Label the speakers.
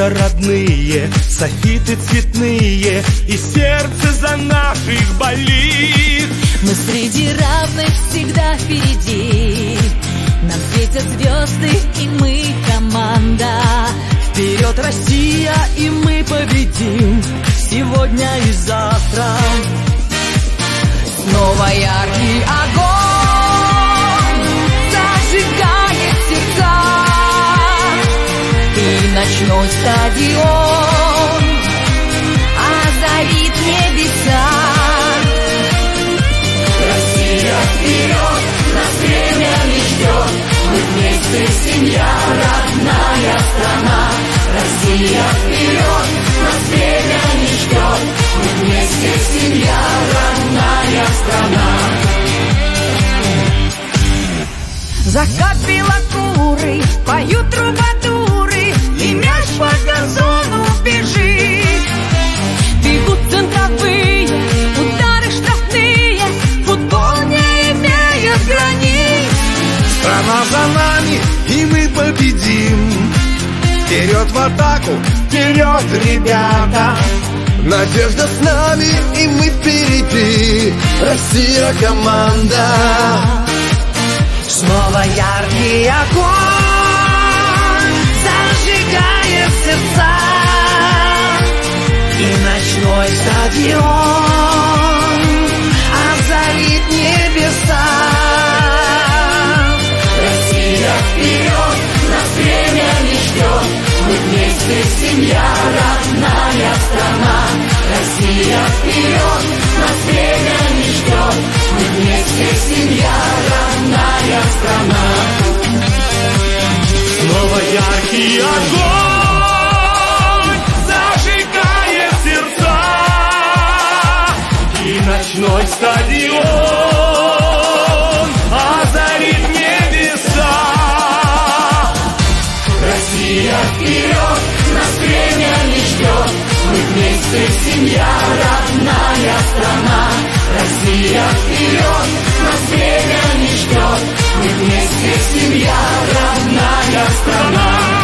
Speaker 1: Ребята родные, софиты цветные, и сердце за наших болит.
Speaker 2: Мы среди равных всегда впереди, нам светят звезды, и мы команда.
Speaker 3: Вперед, Россия, и мы победим сегодня и завтра.
Speaker 2: Снова яркий огонь зажигает сердца, и ночной стадион озарит небеса.
Speaker 4: Россия, вперед, нас время не ждет, мы вместе семья, родная страна. Россия, вперед, нас время не ждет, мы вместе семья, родная страна.
Speaker 2: Закат белокурый, поют трубадуры, и мяч по газону бежит. Бегут центровые, удары штрафные, футбол не имеет границ.
Speaker 1: Страна за нами, и мы победим. Вперед в атаку, вперед, ребята!
Speaker 3: Надежда с нами, и мы впереди. Россия команда.
Speaker 2: Снова яркий огонь зажигает сердца, и ночной стадион озарит небеса.
Speaker 4: Россия, вперед, нас время не ждет, мы вместе семья, родная страна. Россия, вперед, нас время не ждет, мы вместе семья, родная страна.
Speaker 1: Снова яркий огонь зажигает сердца, и ночной стадион озарит небеса.
Speaker 4: Россия, вперед, нас время не ждет, мы вместе семья, родная страна. Россия, вперед, нас время не ждет, мы вместе семья, родная страна.